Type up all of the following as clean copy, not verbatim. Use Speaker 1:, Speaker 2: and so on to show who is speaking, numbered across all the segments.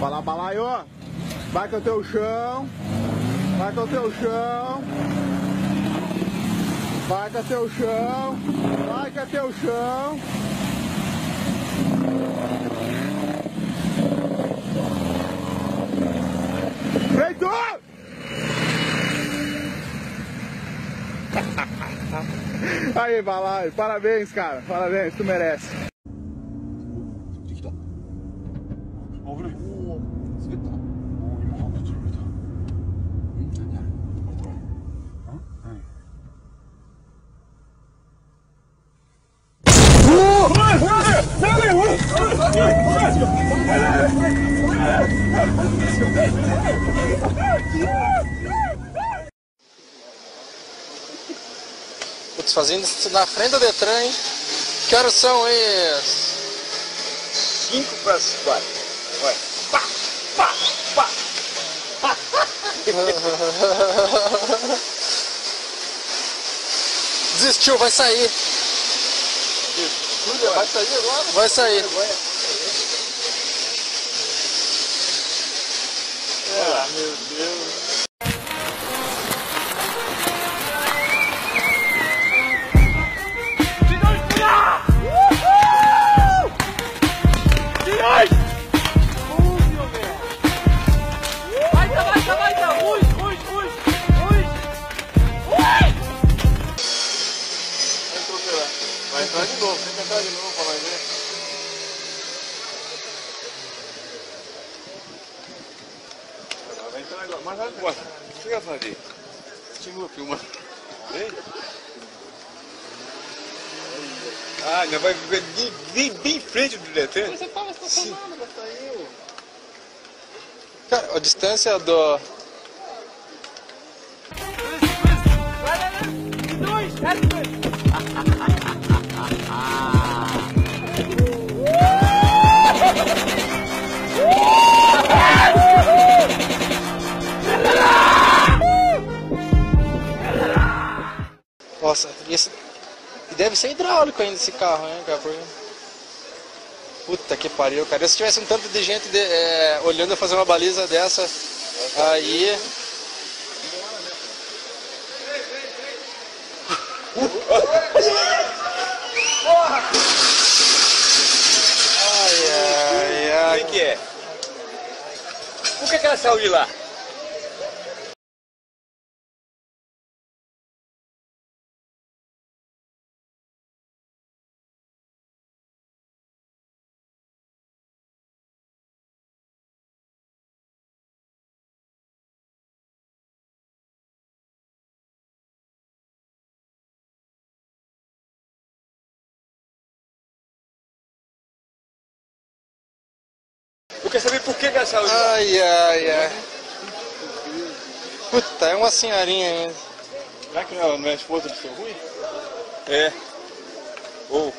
Speaker 1: Bala, balaio. Vai com o teu chão. Vai com o teu chão. Vai com o teu chão. Vai com o teu chão. Feito! Aí, Balaio, parabéns, cara. Parabéns, tu merece.
Speaker 2: 그래. 오, 쓰겠다. 이거 하고 들어오다. 아니야. 어?
Speaker 3: Putz, fazendo isso na frente do Detran, hein? Que horas são esses?
Speaker 2: 5:04. Vai. Pá, pá, pá.
Speaker 3: Desistiu, vai sair.
Speaker 2: Vai sair agora?
Speaker 3: Vai sair.
Speaker 2: Ah, meu Deus.
Speaker 3: Vai entrar de novo, tem que entrar de novo pra nós ver.
Speaker 2: Vai entrar agora, mas agora. O que você vai fazer?
Speaker 3: Continua filmando.
Speaker 2: Vem. Ah, ainda vai bem em frente do Detran?
Speaker 3: Você tava estacionando, mas saiu. Cara, a distância do... Nossa, esse... E deve ser hidráulico ainda esse carro, hein, cara? Porque... Puta que pariu, cara. Se tivesse um tanto de gente olhando eu fazer uma baliza dessa, aí... Ai, ai, ai.
Speaker 2: Quem que é? Por que ela saiu de lá? Eu quero saber por que ela saiu de lá.
Speaker 3: Ai, ai, ai. Puta, é uma senhorinha ainda.
Speaker 2: Será que não é a esposa do seu Rui? É. Ou.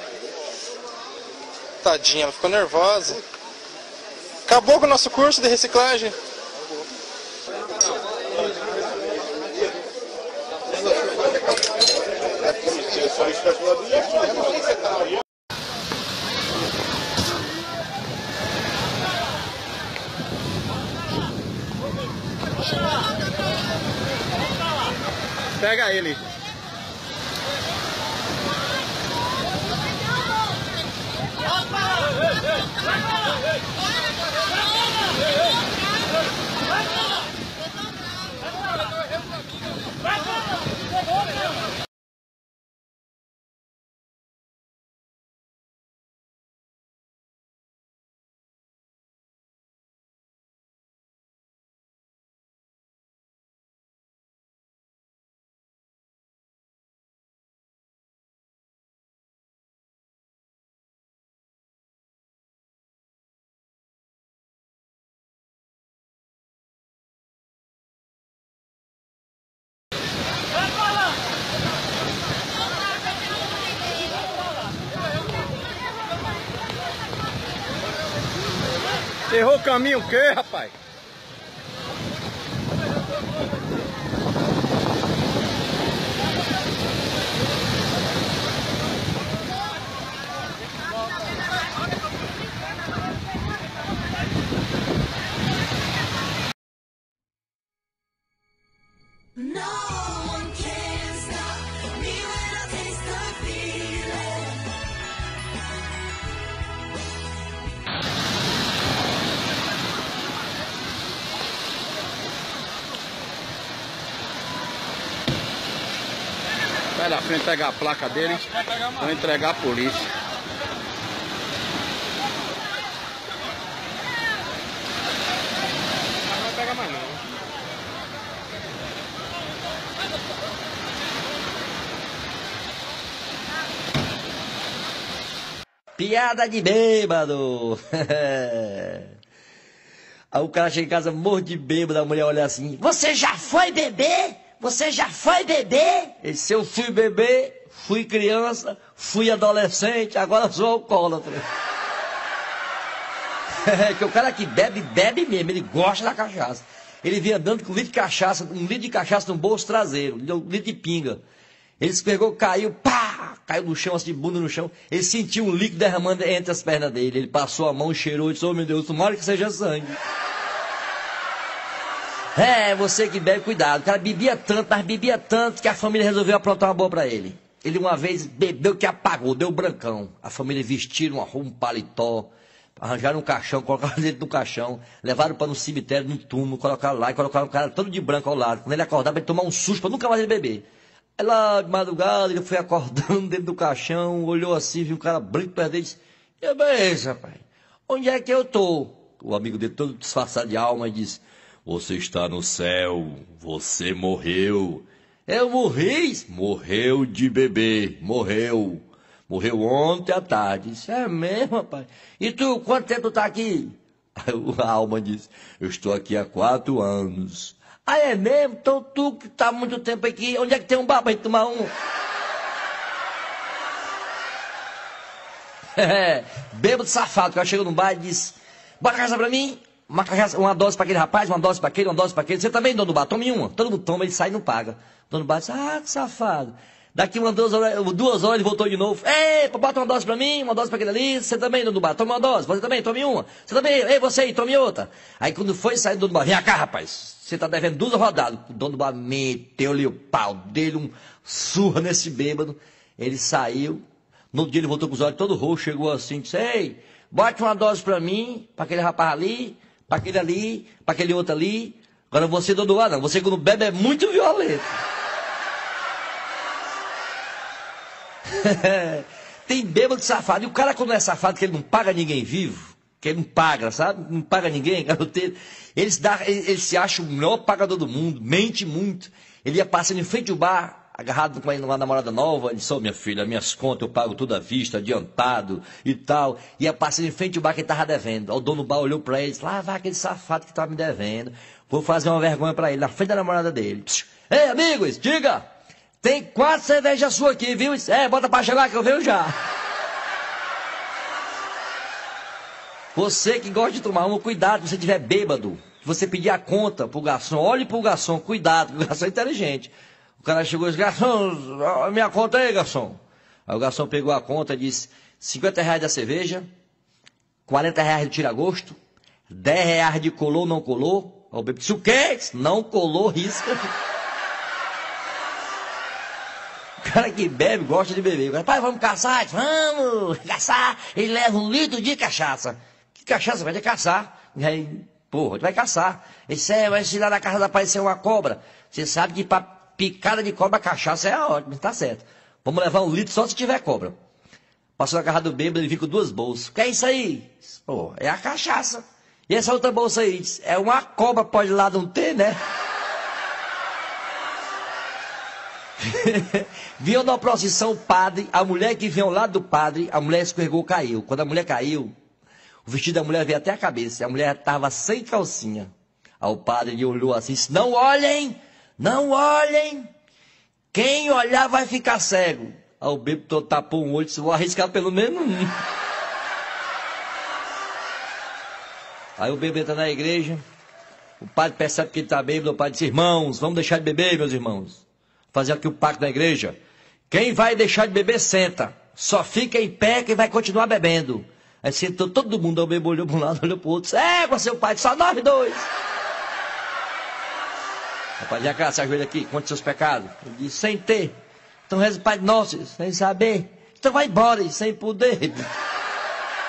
Speaker 3: Tadinha, ela ficou nervosa. Acabou com o nosso curso de reciclagem.
Speaker 1: Pega ele. Errou o caminho o quê, rapaz? sai da frente, pega a placa dele, vou entregar a polícia.
Speaker 3: Não vai pegar mais não.
Speaker 4: Piada de bêbado. Aí o cara chega em casa morto de bêbado, a mulher olha assim: você já foi beber? Você já foi beber? Ele disse: eu fui beber, fui criança, fui adolescente, agora sou alcoólatra. Que o cara que bebe, bebe mesmo, ele gosta da cachaça. Ele vinha andando com um litro de cachaça no bolso traseiro, um litro de pinga. Ele se pegou, caiu, pá! Caiu no chão, assim, de bunda no chão. Ele sentiu um líquido derramando entre as pernas dele. Ele passou a mão, cheirou e disse: oh meu Deus, tomara que seja sangue. Você que bebe, cuidado. O cara bebia tanto, mas bebia tanto que a família resolveu aprontar uma boa pra ele. Ele uma vez bebeu que apagou, deu brancão. A família vestiram um paletó, arranjaram um caixão, colocaram dentro do caixão, levaram para um cemitério, num túmulo, colocaram lá e colocaram o cara todo de branco ao lado. Quando ele acordava, ele tomava um susto pra nunca mais ele beber. Aí lá de madrugada ele foi acordando dentro do caixão, olhou assim, viu um cara branco perto dele e disse: que beleza, rapaz, onde é que eu tô? O amigo dele todo disfarçado de alma disse: você está no céu, você morreu. Eu morri? Morreu de beber, morreu. Morreu ontem à tarde. Isso é mesmo, rapaz. E tu, quanto tempo tu tá aqui? Aí a alma disse: eu estou aqui há 4 anos. Ah, é mesmo? Então tu que tá há muito tempo aqui, onde é que tem um bar pra gente tomar um? Bêbado safado, o cara chegou num bar e disse: bota a cachaça pra mim, uma dose pra aquele rapaz, uma dose pra aquele, uma dose pra aquele. Você também, dono do bar, tome uma. Todo mundo toma, ele sai e não paga. O dono do bar disse: ah, que safado. Daqui 2 horas ele voltou de novo. Ei, bota uma dose pra mim, uma dose pra aquele ali. Você também, dono do bar, tome uma dose. Você também, tome uma. Você também, ei, você aí, tome outra. Aí quando foi sair do dono do bar: vem cá, rapaz, você tá devendo 2 rodadas. O dono do bar meteu-lhe o pau, dele um surra nesse bêbado. Ele saiu. No outro dia ele voltou com os olhos todo roxo, chegou assim, disse: ei, bote uma dose pra mim, pra aquele rapaz ali, pra aquele ali, pra aquele outro ali. Agora você, dono do bar, não. Você quando bebe é muito violento. Tem bêbado safado. E o cara, quando é safado, que ele não paga ninguém vivo, que ele não paga, sabe? Não paga ninguém, garoteiro. Ele se acha o melhor pagador do mundo, mente muito. Ele ia passando em frente ao bar, agarrado com uma namorada nova. Ele disse: ô minha filha, minhas contas eu pago tudo à vista, adiantado e tal. Ia passando em frente ao bar que ele estava devendo. O dono do bar olhou para ele e disse: lá vai aquele safado que estava me devendo. Vou fazer uma vergonha para ele, na frente da namorada dele. Ei, amigos, diga! Tem 4 cervejas suas aqui, viu? Bota pra chegar que eu venho já. Você que gosta de tomar uma, cuidado, se você estiver bêbado. Se você pedir a conta pro garçom, olhe pro garçom, cuidado, o garçom é inteligente. O cara chegou e disse: garçom, minha conta aí, garçom. Aí o garçom pegou a conta e disse: R$50 da cerveja, R$40 do tira-gosto, R$10 de colou, não colou. Aí o bêbado disse: o quê? Não colou, risca. O cara que bebe gosta de beber. O cara: pai, vamos caçar? Vamos caçar. Ele leva 1 litro de cachaça. Que cachaça? Vai ter caçar. E aí, porra, tu vai caçar. Ele disse: vai tirar da casa da parecer uma cobra. Você sabe que pra picada de cobra, cachaça é ótimo, tá certo. Vamos levar 1 litro só se tiver cobra. Passou na casa do bêbado, ele viu com 2 bolsas. O que é isso aí? Pô, é a cachaça. E essa outra bolsa aí? É uma cobra, pode lá não ter, né? Viu na procissão o padre, a mulher que veio ao lado do padre, a mulher escorregou, caiu. Quando a mulher caiu, o vestido da mulher veio até a cabeça. A mulher estava sem calcinha. Aí o padre olhou assim, disse: não olhem, não olhem. Quem olhar vai ficar cego. Aí o bêbado tapou um olho e disse: vou arriscar pelo menos um. Aí o bêbado entra na igreja, o padre percebe que ele está bêbado, o padre diz: irmãos, vamos deixar de beber, meus irmãos. Fazer aqui o pacto da igreja. Quem vai deixar de beber, senta. Só fica em pé quem vai continuar bebendo. Aí sentou todo mundo, o bêbado olhou para um lado, olhou para o outro. Égua, seu pai, só nós 2. Rapaz, já cá, se ajoelha aqui, conte seus pecados. Ele disse: sem ter. Então reza o Pai Nosso, sem saber. Então vai embora, sem poder.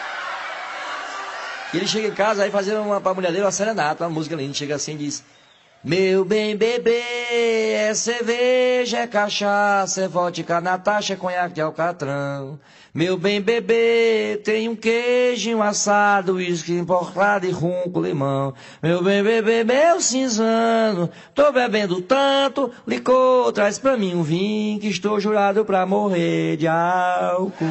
Speaker 4: E ele chega em casa, aí fazendo pra mulher dele uma serenata, uma música linda. Chega assim e diz: Meu bem bebê, é cerveja, é cachaça, é vodka, Natasha, é conhaque de alcatrão. Meu bem bebê, tem um queijo, um assado, uísque importado e rum com limão. Meu bem bebê, meu cinzano, tô bebendo tanto, licor, traz pra mim um vinho, que estou jurado pra morrer de álcool.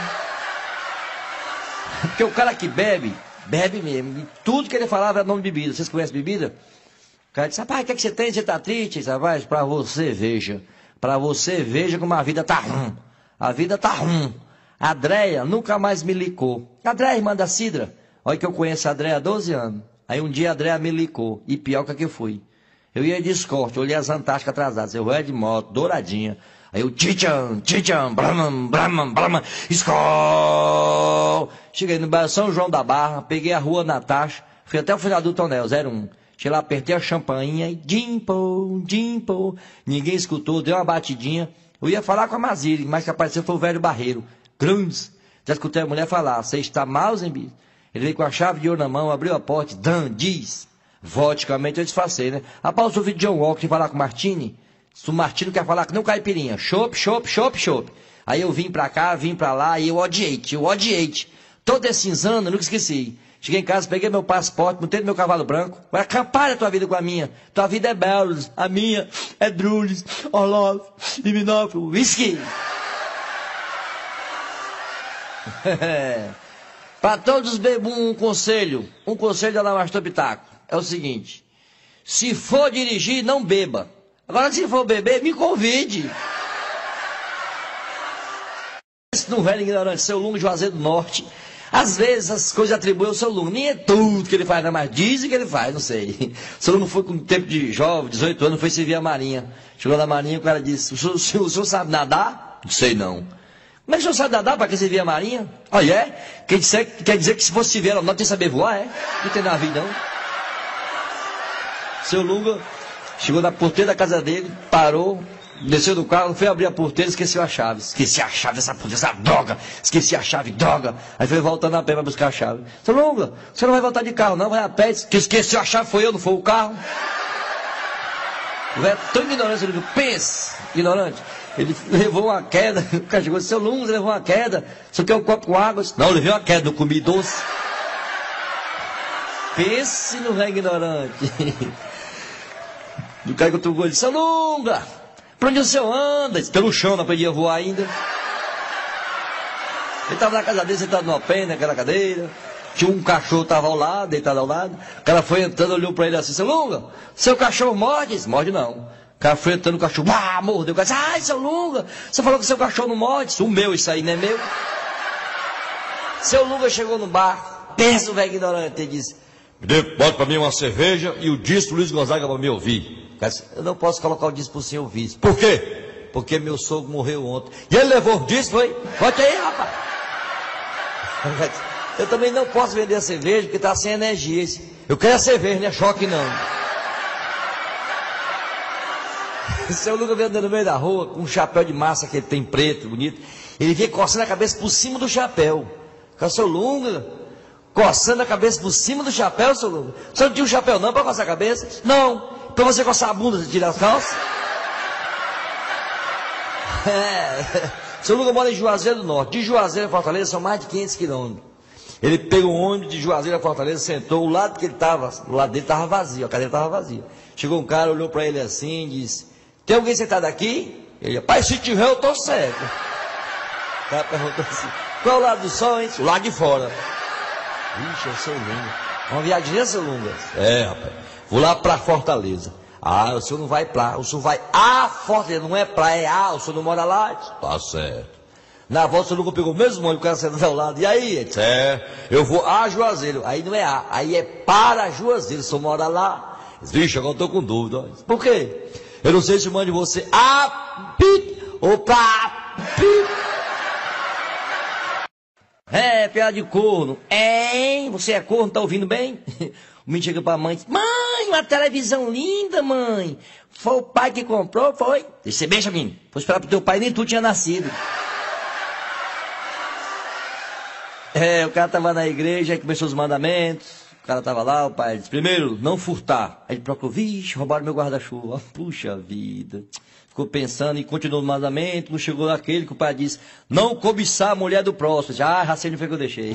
Speaker 4: Porque o cara que bebe, bebe mesmo. E tudo que ele falava era nome de bebida. Vocês conhecem bebida? O cara disse, rapaz, o que é que você tem? Você tá triste? Rapaz, pra você veja. Pra você veja como a vida tá ruim. A vida tá ruim. A Adréia nunca mais me licou. A Adréia, irmã da Cidra. Olha que eu conheço a Adréia há 12 anos. Aí um dia a Adréia me licou. E pior que eu fui. Eu ia de escorte, olhei as Antárticas atrasadas. Eu ia de moto, douradinha. Aí eu, tcham, braman, braman, braman, escol. Cheguei no bairro São João da Barra, peguei a rua Natasha, fui até o final do Tonel, 01. Cheguei lá, apertei a champainha e dimple, dimple. Ninguém escutou, deu uma batidinha. Eu ia falar com a Maziri, mas que apareceu foi o velho Barreiro. Grunz. Já escutei a mulher falar, você está mal, Zembi? Ele veio com a chave de ouro na mão, abriu a porta, dan, diz. Vodicamente eu disfarcei, né? Após o vídeo de John Walker falar com o Martini, se o Martini quer falar que não caipirinha, chopp, chopp, chopp, chopp. Aí eu vim pra cá, vim pra lá, e eu odiei. Todo esse cinzano, eu nunca esqueci. Cheguei em casa, peguei meu passaporte, montei no meu cavalo branco. Vai acampar a tua vida com a minha. Tua vida é Belos, a minha é Drulis, Orlov, Liminófilo, whisky. Para todos os bebum, um conselho da Lamastor Pitaco. É o seguinte, se for dirigir, não beba. Agora, se for beber, me convide. Esse não velho ignorante, seu Lunga Juazeiro do Norte. Às vezes as coisas atribuem ao seu Lunga. Nem é tudo que ele faz, não, mas dizem que ele faz, não sei. O seu Lunga foi com tempo de jovem, 18 anos, foi servir a Marinha. Chegou na Marinha, o cara disse, o senhor sabe nadar? Não sei não. Como é que o senhor sabe nadar para que servir a Marinha? Olha, é? Quer dizer que se fosse servir ela, não tem que saber voar, é? Não tem navio, não. Seu Lunga chegou na porteira da casa dele, parou, desceu do carro, foi abrir a porteira e esqueceu a chave. Esqueci a chave dessa porteira, essa droga. Esqueci a chave, droga. Aí foi voltando a pé para buscar a chave. Seu Lunga, você não vai voltar de carro, não, vai a pé. Que esqueceu a chave foi eu, não foi o carro. O velho tão ignorante, ele pensa, ignorante. Ele levou uma queda, o cara chegou, seu Lunga, você levou uma queda, você quer um copo com água? Não, eu levei uma queda, não comi doce. Pense no velho ignorante. O cara que eu tô ele disse, seu Lunga, pra onde o senhor anda? Disse, pelo chão, não podia voar ainda. Ele estava na casa dele, sentado numa pena, naquela cadeira. Tinha um cachorro, estava ao lado, deitado ao lado. O cara foi entrando, olhou para ele assim, seu Lunga, seu cachorro morde? Disse, morde não. O cara foi entrando, o cachorro, mordeu. O cara disse, ai, seu Lunga, você falou que seu cachorro não morde? Disse, o meu, isso aí não é meu. Seu Lunga chegou no bar, pensa o velho ignorante, ele disse, bota para mim uma cerveja e o disco Luiz Gonzaga para me ouvir. Eu não posso colocar o disco para o senhor ouvir. Por quê? Porque meu sogro morreu ontem. E ele levou o disco, foi? Bote aí, rapaz. Eu também não posso vender a cerveja porque está sem energia. Eu quero a cerveja, não é choque não. O seu Lucas veio andando no meio da rua com um chapéu de massa que ele tem preto, bonito. Ele vinha coçando a cabeça por cima do chapéu. O seu Lunga coçando a cabeça por cima do chapéu, seu Lunga. Você não tinha um chapéu não para coçar a cabeça? Não. Para você coçar a bunda, você tira as calças? Seu Lunga mora em Juazeiro do Norte. De Juazeiro a Fortaleza são mais de 500 quilômetros. Ele pegou um ônibus de Juazeiro a Fortaleza, sentou, o lado que ele estava, o lado dele estava vazio, a cadeira estava vazia. Chegou um cara, olhou para ele assim e disse, tem alguém sentado aqui? Ele, pai, se tiver eu estou certo. O cara perguntou assim, qual é o lado do sol, hein? O lado de fora. Ixi, é o seu Lunga. Uma viagem, seu Lunga? É, rapaz. Vou lá para Fortaleza. Ah, o senhor não vai pra, o senhor vai a Fortaleza, não é pra, é a, o senhor não mora lá? Tá certo. Na volta o senhor nunca pegou o mesmo ônibus, o cara sentado ao lado. E aí? É, eu vou a Juazeiro. Aí não é a, aí é para Juazeiro, o senhor mora lá? Vixe, agora eu tô com dúvida. Por quê? Eu não sei se mande você a pit ou pra pit. É, piada de corno. Hein? Você é corno, tá ouvindo bem? O menino chega pra mãe e diz, mãe, uma televisão linda, mãe. Foi o pai que comprou, foi? Você beija, menino. Foi esperar pro teu pai, nem tu tinha nascido. É, o cara tava na igreja, aí começou os mandamentos. cara tava lá, o pai disse, primeiro, não furtar. Aí ele procurou, vixe, roubaram meu guarda-chuva. Puxa vida. Ficou pensando e continuou no mandamento, não chegou naquele que o pai disse, não cobiçar a mulher do próximo. Já sei onde foi que eu deixei.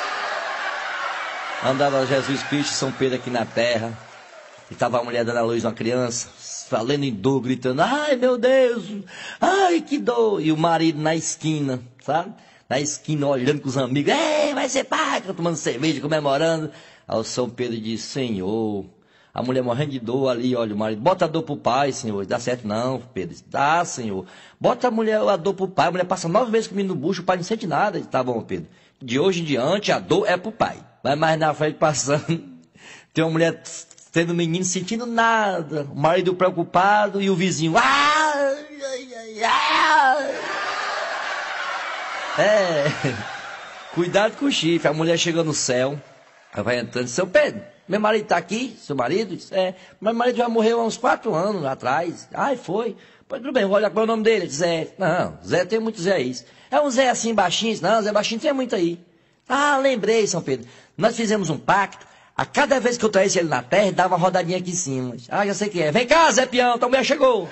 Speaker 4: Andava Jesus Cristo e São Pedro aqui na terra. E estava a mulher dando a luz a uma criança, falando em dor, gritando, ai meu Deus, ai que dor. E o marido na esquina, sabe? Na esquina, olhando com os amigos, ei, vai ser pai, tomando cerveja, comemorando. Aí o São Pedro disse, Senhor, a mulher morrendo de dor ali, olha, o marido, bota a dor pro pai, Senhor. Dá certo não, Pedro. Dá, Senhor. Bota a dor pro pai, a mulher passa 9 meses comigo no bucho, o pai não sente nada. Tá bom, Pedro. De hoje em diante, a dor é pro pai. Vai mais na frente passando, tem uma mulher tendo um menino sentindo nada, o marido preocupado e o vizinho, ai, ai, ai, ai. Cuidado com o chifre, a mulher chega no céu, ela vai entrando, seu Pedro, meu marido tá aqui, seu marido? Diz, meu marido já morreu há uns 4 anos atrás. Ai, foi? Pois tudo bem, vou olhar qual é o nome dele, Zé. Não, Zé tem muito Zé isso. É um Zé assim baixinho? Não, Zé baixinho tem muito aí. Ah, lembrei, São Pedro, nós fizemos um pacto, a cada vez que eu traísse ele na terra, ele dava uma rodadinha aqui em cima. Ah, já sei que é. Vem cá, Zé Peão, tua mulher chegou.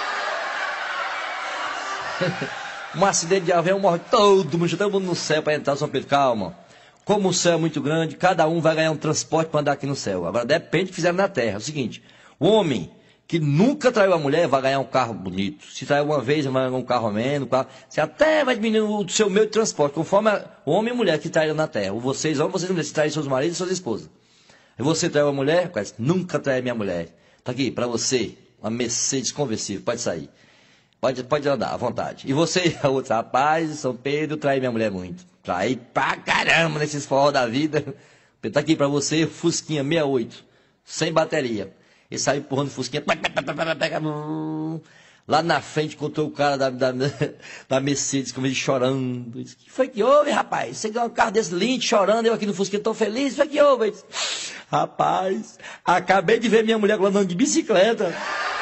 Speaker 4: Um acidente de avião, morre todo mundo no céu para entrar. São Pedro, calma. Como o céu é muito grande, cada um vai ganhar um transporte para andar aqui no céu. Agora depende do que fizeram na terra. É o seguinte, o homem que nunca traiu a mulher vai ganhar um carro bonito. Se traiu uma vez, vai ganhar um carro a menos. Você até vai diminuir o seu meio de transporte, conforme o homem e a mulher que traíram na terra. Ou vocês, homens, vocês mulheres, se traem seus maridos e suas esposas. E você traiu uma mulher? Nunca trai minha mulher. Tá aqui, para você, uma Mercedes conversível, pode sair. Pode andar, à vontade. E você, a outra, rapaz, São Pedro, trai minha mulher muito. Trai pra caramba nesses forró da vida. Tá aqui para você, Fusquinha 68, sem bateria. Ele saiu empurrando o Fusquinha. Lá na frente encontrou o cara da Mercedes, como ele chorando. Disse, que foi que houve, rapaz? Você ganhou um carro desse lindo, chorando, eu aqui no Fusquinha tão feliz. Foi que houve? Disse, rapaz, acabei de ver minha mulher andando de bicicleta.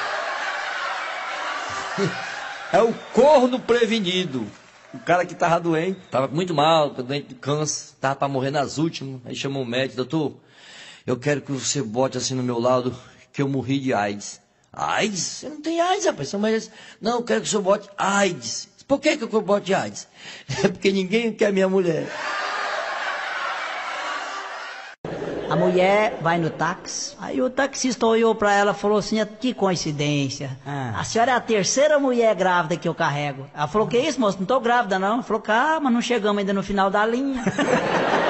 Speaker 4: É o corno prevenido. O cara que estava doente, estava muito mal, doente de câncer, estava para morrer nas últimas. Aí chamou o médico, doutor, eu quero que você bote assim no meu lado que eu morri de AIDS. AIDS? Você não tem AIDS, rapaz. Não, eu quero que o senhor bote AIDS. Por que eu bote AIDS? É porque ninguém quer minha mulher.
Speaker 5: A mulher vai no táxi, aí o taxista olhou pra ela e falou assim, que coincidência, a senhora é a 3ª mulher grávida que eu carrego. Ela falou, que isso, moço, não tô grávida não. Ela falou, calma, não chegamos ainda no final da linha.